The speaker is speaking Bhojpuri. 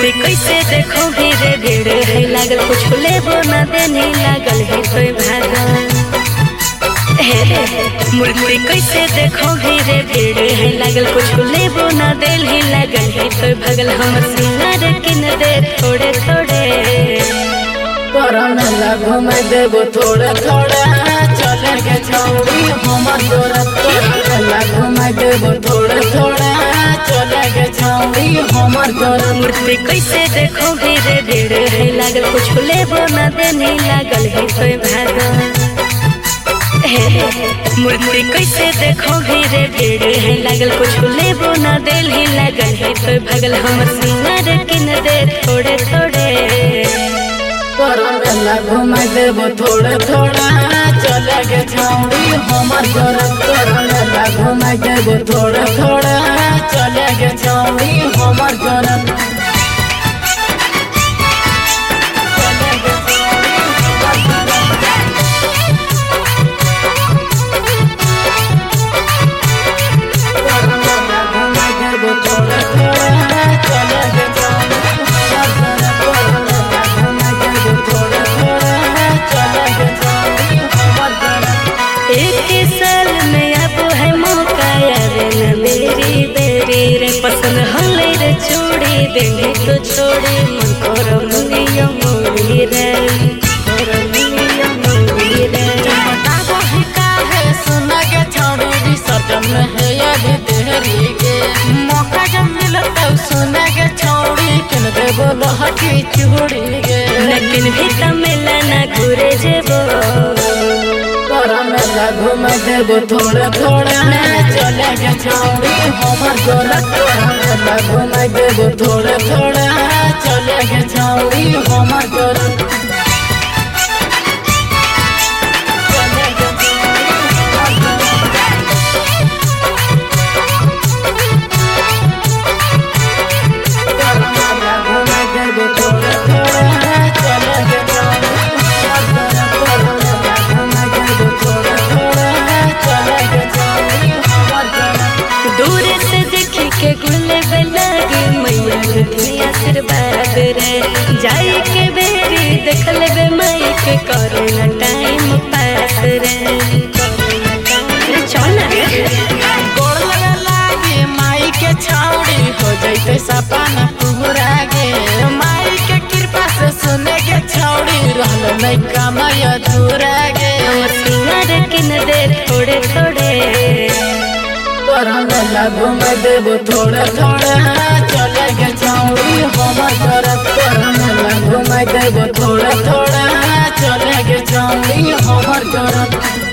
मूर्ति कैसे देखो भीड़ भीड़ है लागल कुछ लेबो न देने लागल है तो भागल मूर्ति कैसे देखो भीड़ भीड़ है लागल कुछ लेबो न देल ही लागल है तो भगल हम सिंगार किन दे थोड़े थोड़े मेला घुमा देबो थोड़ा थोड़ा चले के छौड़ी हमर तोरा मेला घुमा देबो थोड़ा थोड़ा चले के छौड़ी हमर तोरा मूर्ति कैसे देखो भीड़ भीड़ है लागल कुछ लेबो न देने लागल है तो भागल मूर्ति कैसे देखो भीड़ भीड़ है लागल कुछ लेबो न देल ही लागल है तो भगल हम सिंगार किन दे थोड़े थोड़े मेला घुमा देबो थोड़ा थोड़ा चले के छौड़ी हमर तोरा मेला घुमा देबो थोड़ा थोड़ा चले के छौड़ी हमर तोरा पसंद हले रे छोड़ी देंगे तो छोड़ी मन करो मुनिया मोरी रे करो मुनिया मोरी रे बताबो है का है सुना के छौड़ी विसर्जन में है अभी देरी के मौका जब मिलता सुना के छौड़ी किन देबो लहठी चूड़ी गे लेकिन भी मेला ना घूरे जेबो मेला घुमा देबो थोड़ा थोड़ा चले के छौड़ी हमर तोरा मेला घुमा देबो थोड़ा थोड़ा चले के छौड़ी हमर तोरा आशीर्वाद रे जाई के बेरी देख लेबे माई के करे न टाइम पास रे चल गोड़ लगा लागे माई के छौड़ी हो जैते सपना पूरा गे माई के कृपा से सुने के छौड़ी रहल नहीं कमाई अधूरा गे हमर सिंगार किन दे थोड़े थोड़े मेला घुमा देबो थोड़ा थोड़ा चले के छौड़ी हमर तोरा मेला घुमा देबो थोड़ा थोड़ा चले के छौड़ी हमर तोरा